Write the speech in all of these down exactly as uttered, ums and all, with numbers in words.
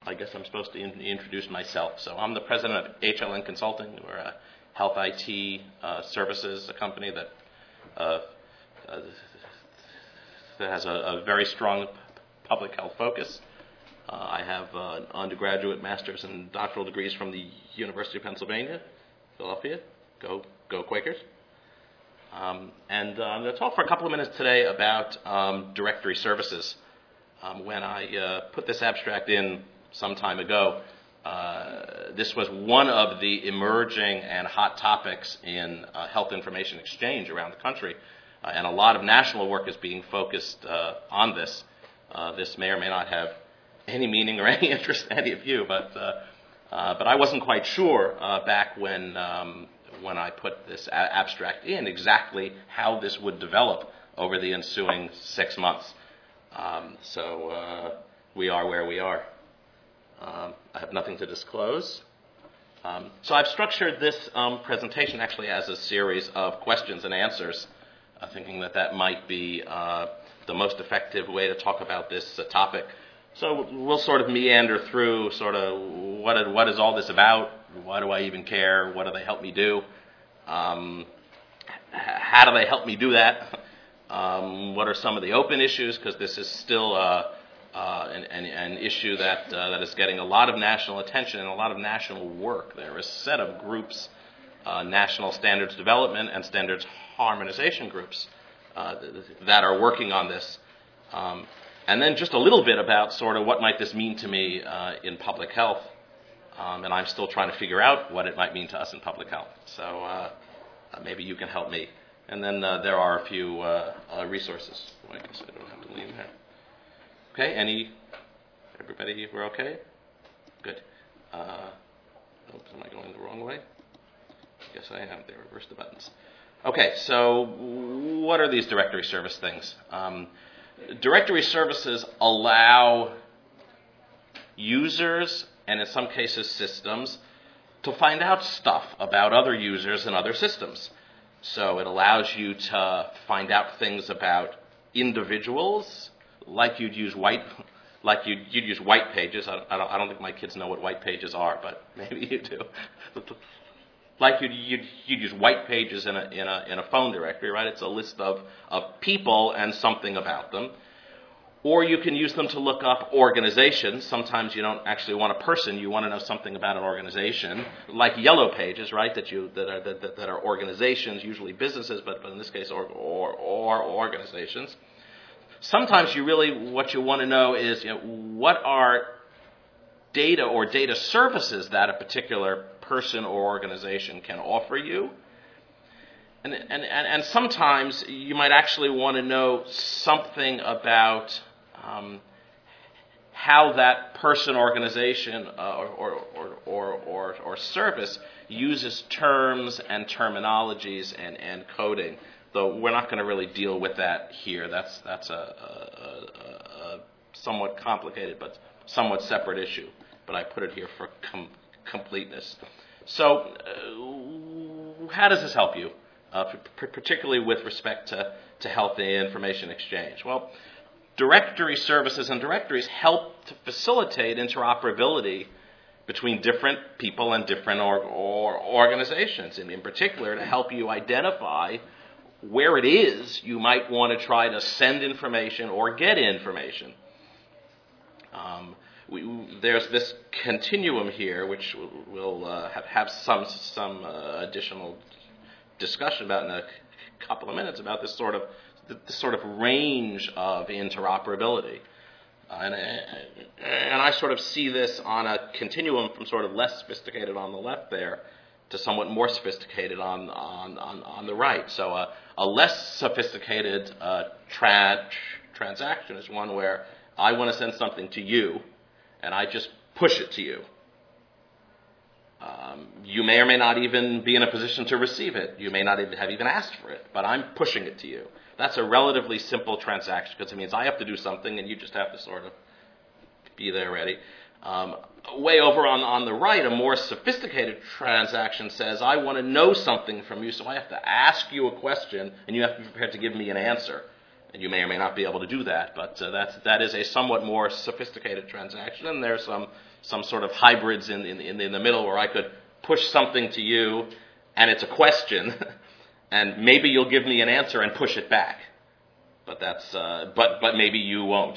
I guess I'm supposed to in- introduce myself. So I'm the president of H L N Consulting. We're a health I T uh, services, a company that uh, uh, that has a, a very strong public health focus. Uh, I have uh, undergraduate, master's, and doctoral degrees from the University of Pennsylvania, Philadelphia. Go, go Quakers. Um, and uh, I'm going to talk for a couple of minutes today about um, directory services. Um, when I uh, put this abstract in some time ago, uh, this was one of the emerging and hot topics in uh, health information exchange around the country, uh, and a lot of national work is being focused uh, on this. Uh, this may or may not have any meaning or any interest to any of you, but uh, uh, but I wasn't quite sure uh, back when um, when I put this a- abstract in exactly how this would develop over the ensuing six months. Um, so uh, we are where we are. Um, I have nothing to disclose. Um, so I've structured this um, presentation actually as a series of questions and answers, uh, thinking that that might be uh, the most effective way to talk about this uh, topic. So we'll sort of meander through sort of what, what is all this about? Why do I even care? What do they help me do? Um, how do they help me do that? Um, what are some of the open issues? Because this is still uh, uh, an, an, an issue that uh, that is getting a lot of national attention and a lot of national work. There are a set of groups, uh, national standards development and standards harmonization groups uh, th- that are working on this. Um, and then just a little bit about sort of what might this mean to me uh, in public health. Um, and I'm still trying to figure out what it might mean to us in public health. So uh, uh, maybe you can help me. And then uh, there are a few uh, uh, resources. Well, I guess I don't have to lean there. Okay, any, everybody, we're okay? Good. Uh, oops, am I going the wrong way? Yes, I am. They reversed the buttons. Okay, so what are these directory service things? Um, directory services allow users, and in some cases systems, to find out stuff about other users and other systems. So it allows you to find out things about individuals, like you'd use white, like you'd, you'd use white pages. I, I, don't, I don't think my kids know what white pages are, but maybe you do. Like you'd, you'd, you'd use white pages in a in a in a phone directory, right? It's a list of of people and something about them. Or you can use them to look up organizations. Sometimes you don't actually want a person; you want to know something about an organization, like yellow pages, right? That you that are that, that are organizations, usually businesses, but, but in this case, or, or or organizations. Sometimes you really what you want to know is, you know, what are data or data services that a particular person or organization can offer you. And and and, and sometimes you might actually want to know something about Um, how that person, organization, uh, or, or, or, or, or service uses terms and terminologies and, and coding. Though we're not going to really deal with that here. That's that's a, a, a, a somewhat complicated but somewhat separate issue. But I put it here for com- completeness. So, uh, how does this help you, uh, p- particularly with respect to, to health and information exchange? Well, directory services and directories help to facilitate interoperability between different people and different or, or organizations, and in particular to help you identify where it is you might want to try to send information or get information. Um, we, there's this continuum here, which we'll uh, have, have some some uh, additional discussion about in a couple of minutes about this sort of the, the sort of range of interoperability. Uh, and, and I sort of see this on a continuum from sort of less sophisticated on the left there to somewhat more sophisticated on on, on, on the right. So uh, a less sophisticated uh, tra- transaction is one where I want to send something to you, and I just push it to you. Um, you may or may not even be in a position to receive it. You may not even have even asked for it, but I'm pushing it to you. That's a relatively simple transaction because it means I have to do something and you just have to sort of be there ready. Um, way over on, on the right, a more sophisticated transaction says, I want to know something from you, so I have to ask you a question and you have to be prepared to give me an answer. And you may or may not be able to do that, but uh, that's, that is a somewhat more sophisticated transaction. And there's some, some sort of hybrids in, in, in the middle where I could push something to you, and it's a question, and maybe you'll give me an answer and push it back. But that's, uh, but, but maybe you won't.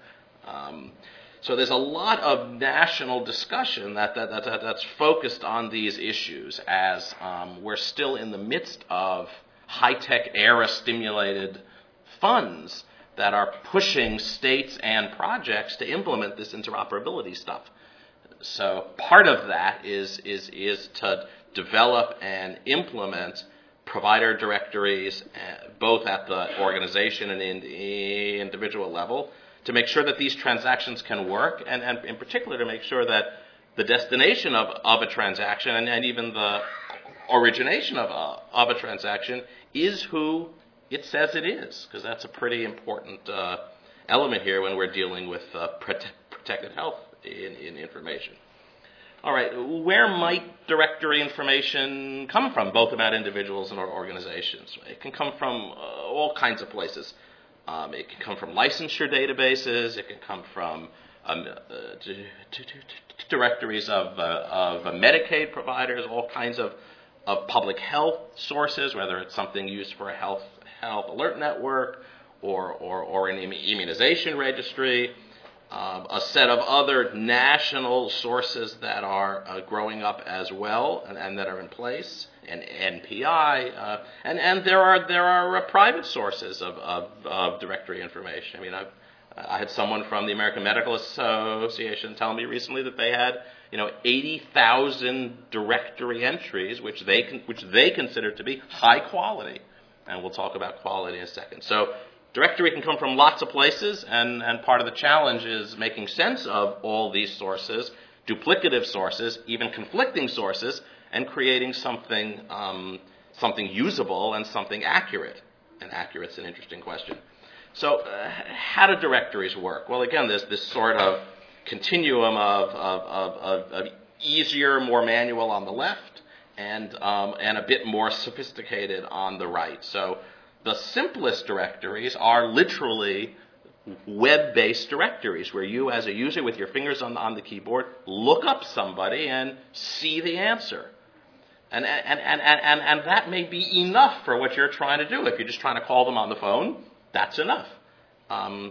um, so there's a lot of national discussion that, that, that, that that's focused on these issues as um, we're still in the midst of high-tech era-stimulated funds that are pushing states and projects to implement this interoperability stuff. So part of that is is is to develop and implement provider directories, uh, both at the organization and in the individual level, to make sure that these transactions can work, and, and in particular to make sure that the destination of, of a transaction and, and even the origination of a, of a transaction is who it says it is, because that's a pretty important uh, element here when we're dealing with uh, prote- protected health in, in information. All right, where might directory information come from, both about individuals and organizations? It can come from uh, all kinds of places. Um, it can come from licensure databases. It can come from um, uh, d- d- d- directories of, uh, of uh, Medicaid providers, all kinds of, of public health sources, whether it's something used for a health health alert network or, or, or an immunization registry. Um, a set of other national sources that are uh, growing up as well and, and that are in place, and N P I, uh, and and there are there are uh, private sources of, of, of directory information. I mean, I've, I had someone from the American Medical Association tell me recently that they had you know eighty thousand directory entries, which they con- which they consider to be high quality, and we'll talk about quality in a second. So. Directory can come from lots of places, and, and part of the challenge is making sense of all these sources, duplicative sources, even conflicting sources, and creating something um, something usable and something accurate. And accurate's an interesting question. So uh, how do directories work? Well, again, there's this sort of continuum of, of, of, of, of easier, more manual on the left, and um, and a bit more sophisticated on the right. So the simplest directories are literally web-based directories where you, as a user with your fingers on, on the keyboard, look up somebody and see the answer. And, and, and, and, and that may be enough for what you're trying to do. If you're just trying to call them on the phone, that's enough. Um,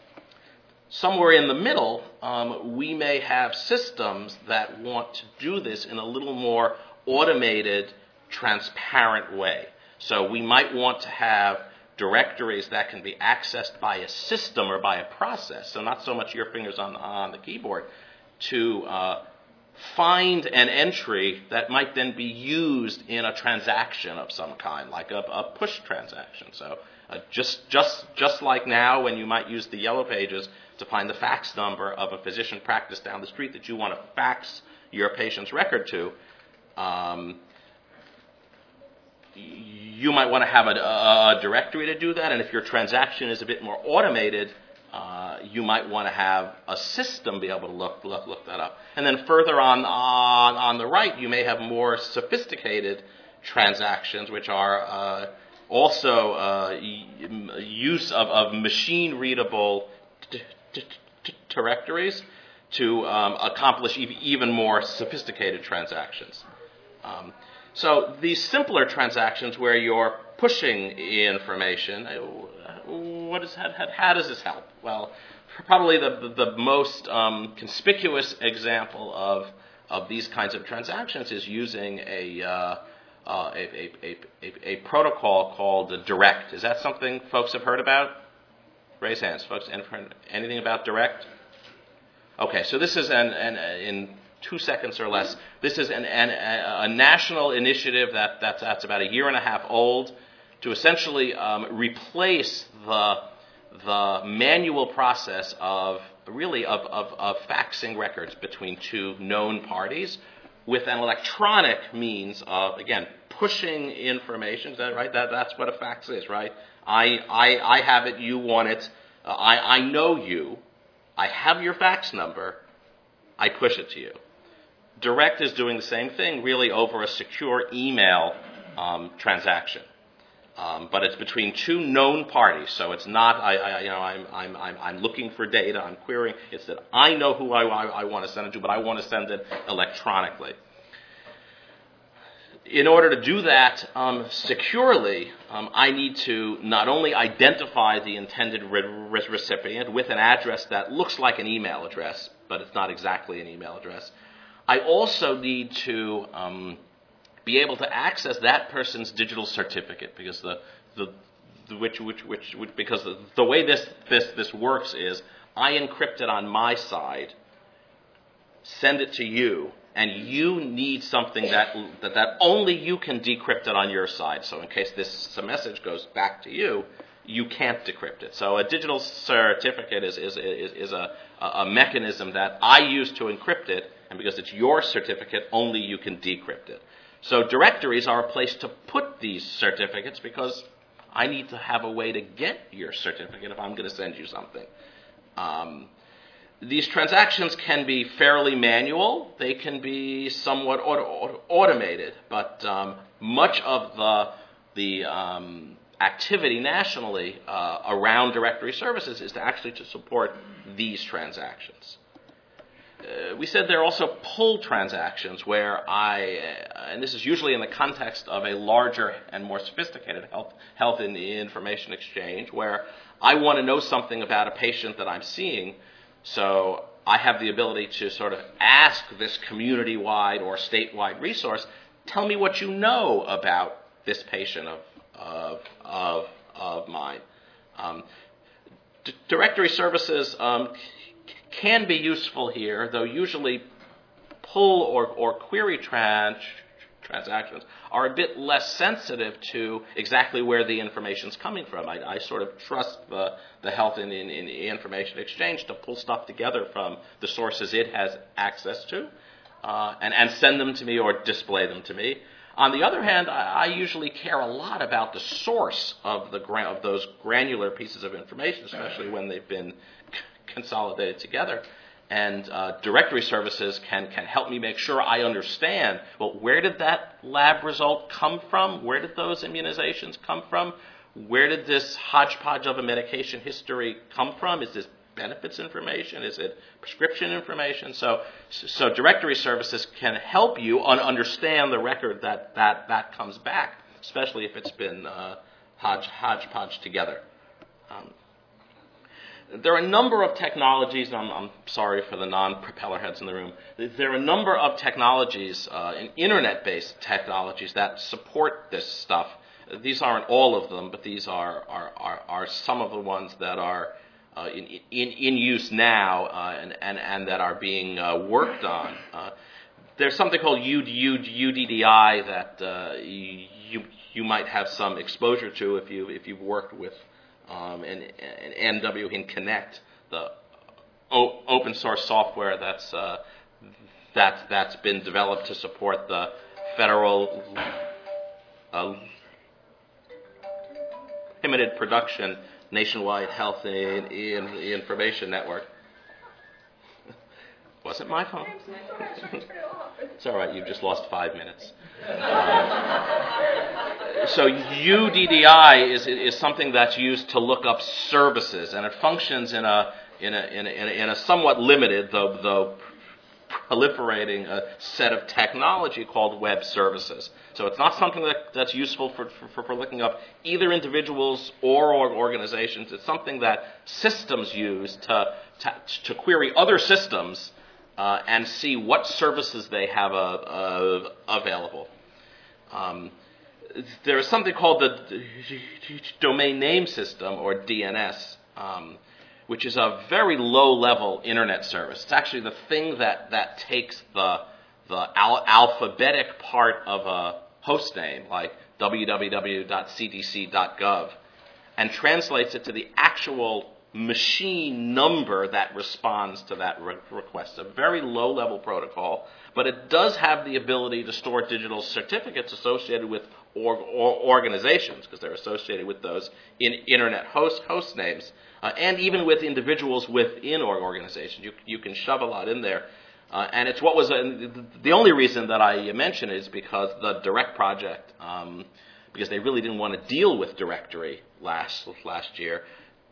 somewhere in the middle, um, we may have systems that want to do this in a little more automated, transparent way. So we might want to have directories that can be accessed by a system or by a process, so not so much your fingers on, on the keyboard, to uh, find an entry that might then be used in a transaction of some kind, like a, a push transaction. So uh, just, just, just like now when you might use the Yellow Pages to find the fax number of a physician practice down the street that you want to fax your patient's record to, um, you might want to have a, a directory to do that, and if your transaction is a bit more automated, uh, you might want to have a system be able to look look, look that up. And then further on, on on the right, you may have more sophisticated transactions, which are uh, also uh, use of, of machine-readable t- t- t- directories to um, accomplish even more sophisticated transactions. Um, So these simpler transactions where you're pushing information, what is, how, how does this help? Well, probably the, the, the most um, conspicuous example of, of these kinds of transactions is using a, uh, uh, a, a, a, a, a protocol called Direct. Is that something folks have heard about? Raise hands, folks. Anything about Direct? Okay, so this is an, an in two seconds or less. This is an, an, a, a national initiative that, that's, that's about a year and a half old to essentially um, replace the, the manual process of really of, of, of faxing records between two known parties with an electronic means of, again, pushing information. Is that right? That, that's what a fax is, right? I, I, I have it, you want it, uh, I, I know you, I have your fax number, I push it to you. Direct is doing the same thing, really over a secure email um, transaction. Um, but it's between two known parties, so it's not I, I you know I'm, I'm I'm I'm looking for data, I'm querying. It's that I know who I, I, I want to send it to, but I want to send it electronically. In order to do that um, securely, um, I need to not only identify the intended re- re- recipient with an address that looks like an email address, but it's not exactly an email address. I also need to um, be able to access that person's digital certificate, because the the, the which which which, which because the, the way this this this works is I encrypt it on my side, send it to you, and you need something that, that that only you can decrypt it on your side. So in case this message goes back to you, you can't decrypt it. So a digital certificate is is is, is a, a mechanism that I use to encrypt it, and because it's your certificate, only you can decrypt it. So directories are a place to put these certificates, because I need to have a way to get your certificate if I'm going to send you something. Um, These transactions can be fairly manual. They can be somewhat auto- auto- automated, but um, much of the the um, activity nationally uh, around directory services is to actually to support these transactions. Uh, we said there are also pull transactions where I, uh, and this is usually in the context of a larger and more sophisticated health health in the information exchange, where I want to know something about a patient that I'm seeing. So I have the ability to sort of ask this community-wide or statewide resource, tell me what you know about this patient of of of, of mine. Um, d- directory services um, c- can be useful here, though usually pull or, or query trans- transactions are a bit less sensitive to exactly where the information's coming from. I, I sort of trust the, the health in, in, in information exchange to pull stuff together from the sources it has access to uh, and, and send them to me or display them to me. On the other hand, I, I usually care a lot about the source of the gra- of those granular pieces of information, especially when they've been c- consolidated together. And uh, directory services can, can help me make sure I understand, well, where did that lab result come from? Where did those immunizations come from? Where did this hodgepodge of a medication history come from? Is this benefits information? Is it prescription information? So, so directory services can help you un- understand the record that, that, that comes back, especially if it's been uh, hodge, hodgepodge together. Um, There are a number of technologies, and I'm, I'm sorry for the non-propeller heads in the room. There are a number of technologies, uh, and internet-based technologies that support this stuff. These aren't all of them, but these are are, are, are some of the ones that are uh, in, in in use now uh, and, and and that are being uh, worked on. Uh, there's something called U D D I that uh, you you might have some exposure to if you if you've worked with. Um, and, and N W in Connect, the o- open source software that's uh, that's that's been developed to support the federal uh, limited production nationwide health in, in, information network. Wasn't my phone. It's all right. You've just lost five minutes. Um, So U D D I is is something that's used to look up services, and it functions in a in a in a, in a somewhat limited, though though proliferating, a set of technology called web services. So it's not something that, that's useful for, for for looking up either individuals or organizations. It's something that systems use to to, to query other systems uh, and see what services they have uh, uh, available. Um, There is something called the Domain Name System, or D N S, um, which is a very low-level internet service. It's actually the thing that, that takes the the al- alphabetic part of a host name, like w w w dot c d c dot gov, and translates it to the actual machine number that responds to that re- request. A very low-level protocol, but it does have the ability to store digital certificates associated with or, or organizations, because they're associated with those in internet host host names, uh, and even with individuals within organizations. You you can shove a lot in there, uh, and it's what was a, the only reason that I mention it is because the Direct project um, because they really didn't want to deal with directory last last year,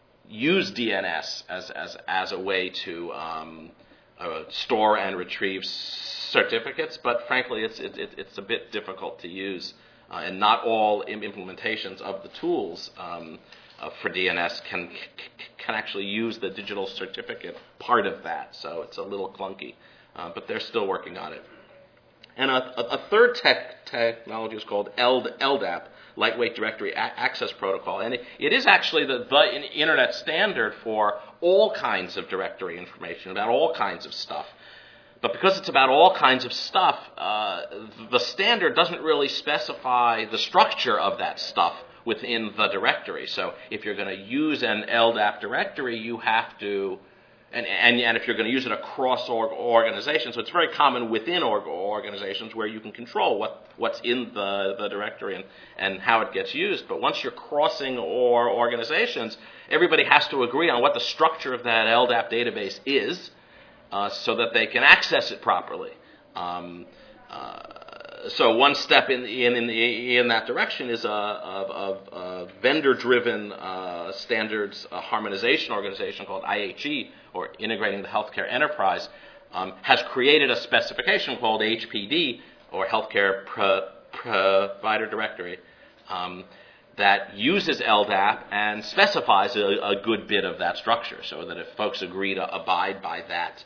use D N S as as as a way to um, uh, store and retrieve certificates. But frankly, it's it, it, it's a bit difficult to use, uh, and not all implementations of the tools um, uh, for D N S can can actually use the digital certificate part of that. So it's a little clunky, uh, but they're still working on it. And a, a third tech technology is called L D A P, Lightweight Directory a- Access Protocol. And it, it is actually the, the internet standard for all kinds of directory information, about all kinds of stuff. But because it's about all kinds of stuff, uh, the standard doesn't really specify the structure of that stuff within the directory. So if you're going to use an L D A P directory, you have to... And, and, and if you're going to use it across org- organizations, so it's very common within org- organizations where you can control what, what's in the, the directory and, and how it gets used. But once you're crossing or organizations, everybody has to agree on what the structure of that L D A P database is, uh, so that they can access it properly. Um, uh, so one step in in in, in that direction is a, a, a, a vendor-driven uh, standards uh, harmonization organization called I H E, or Integrating the Healthcare Enterprise, um, has created a specification called H P D, or Healthcare Pro- Provider Directory, um, that uses L D A P and specifies a, a good bit of that structure, so that if folks agree to abide by that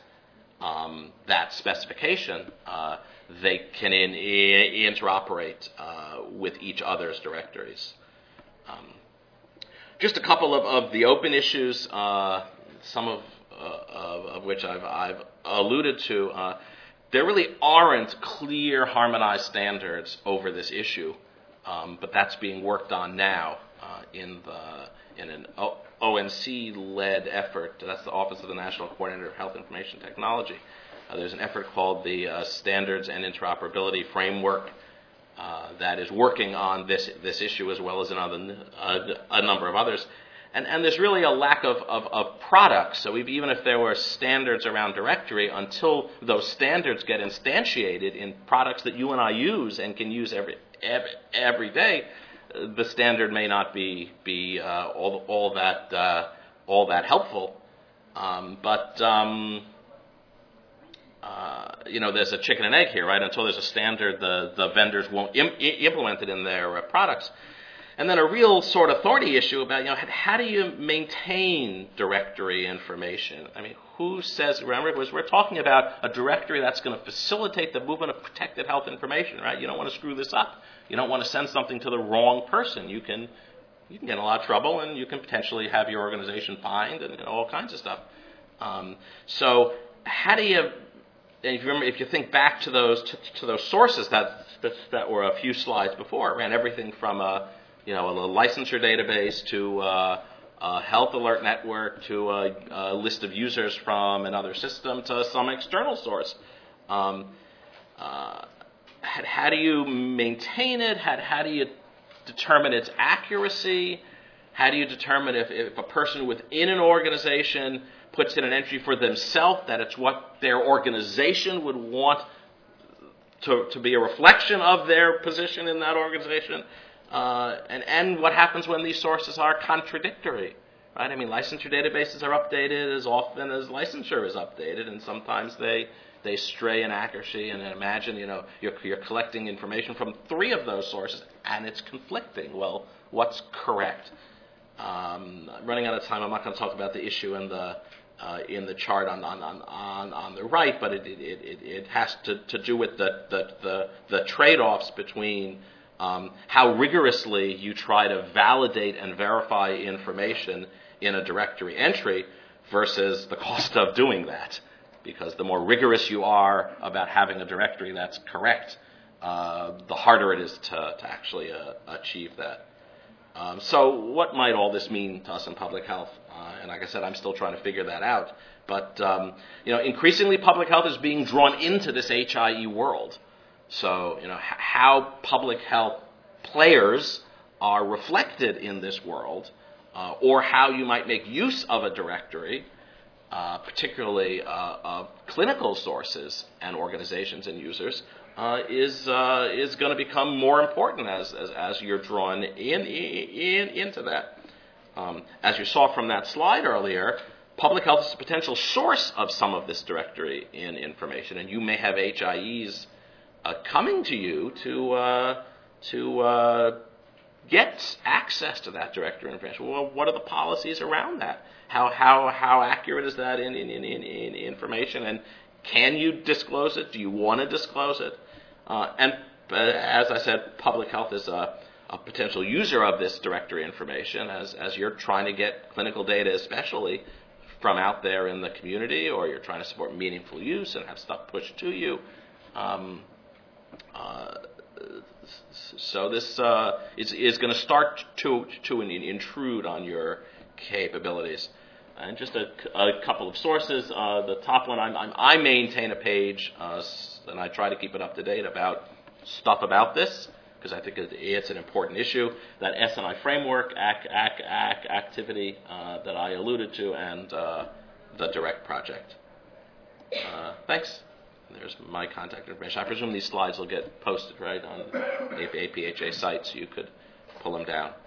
um, that specification, uh, they can in, in, interoperate uh, with each other's directories. Um, just a couple of, of the open issues, uh, some of, uh, of, of which I've, I've alluded to. Uh, there really aren't clear harmonized standards over this issue, um, but that's being worked on now uh, in the in an O N C-led effort. That's the Office of the National Coordinator of Health Information Technology. Uh, there's an effort called the uh, Standards and Interoperability Framework uh, that is working on this this issue, as well as another, uh, a number of others. And, and there's really a lack of, of, of products. So even if there were standards around directory, until those standards get instantiated in products that you and I use and can use every every, every day, the standard may not be be uh, all all that uh, all that helpful. Um, but um, uh, you know, there's a chicken and egg here, right? Until there's a standard, the the vendors won't im- implement it in their uh, products. And then a real sort of thorny issue about, you know, how do you maintain directory information? I mean, who says, remember, it was, we're talking about a directory that's going to facilitate the movement of protected health information, right? You don't want to screw this up. You don't want to send something to the wrong person. You can you can get in a lot of trouble, and you can potentially have your organization fined and, you know, all kinds of stuff. Um, so how do you, and if you remember, if you think back to those to, to those sources that that were a few slides before, it ran everything from a you know, a licensure database to uh, a health alert network to a, a list of users from another system to some external source. Um, uh, how, how do you maintain it? How, how do you determine its accuracy? How do you determine if, if a person within an organization puts in an entry for themselves that it's what their organization would want to, to be a reflection of their position in that organization? Uh, and, and what happens when these sources are contradictory, right? I mean, licensure databases are updated as often as licensure is updated, and sometimes they they stray in accuracy. And imagine, you know, you're, you're collecting information from three of those sources, and it's conflicting. Well, what's correct? Um, running out of time, I'm not going to talk about the issue in the uh, in the chart on on, on, on the right, but it it, it, it has to, to do with the the, the, the trade-offs between Um, how rigorously you try to validate and verify information in a directory entry versus the cost of doing that. Because the more rigorous you are about having a directory that's correct, uh, the harder it is to, to actually uh, achieve that. Um, so what might all this mean to us in public health? Uh, and like I said, I'm still trying to figure that out. But um, you know, increasingly public health is being drawn into this H I E world. So, you know, h- how public health players are reflected in this world, uh, or how you might make use of a directory, uh, particularly uh, of clinical sources and organizations and users, uh, is uh, is going to become more important as, as as you're drawn in, in into that. Um, as you saw from that slide earlier, public health is a potential source of some of this directory in information, and you may have H I Es uh, coming to you to uh, to uh, get access to that directory information. Well, what are the policies around that? How how how accurate is that in in, in, in information? And can you disclose it? Do you want to disclose it? Uh, and uh, as I said, public health is a, a potential user of this directory information as as you're trying to get clinical data, especially from out there in the community, or you're trying to support meaningful use and have stuff pushed to you. Um, uh, So this uh, is, is going to start to to intrude on your capabilities. And just a, a couple of sources. Uh, the top one, I'm, I'm, I maintain a page, uh, and I try to keep it up to date about stuff about this, because I think it, it's an important issue. That S N I framework ac, ac, ac, activity uh, that I alluded to, and uh, the Direct project. Uh, thanks. There's my contact information. I presume these slides will get posted, right, on A P H A site, so you could pull them down.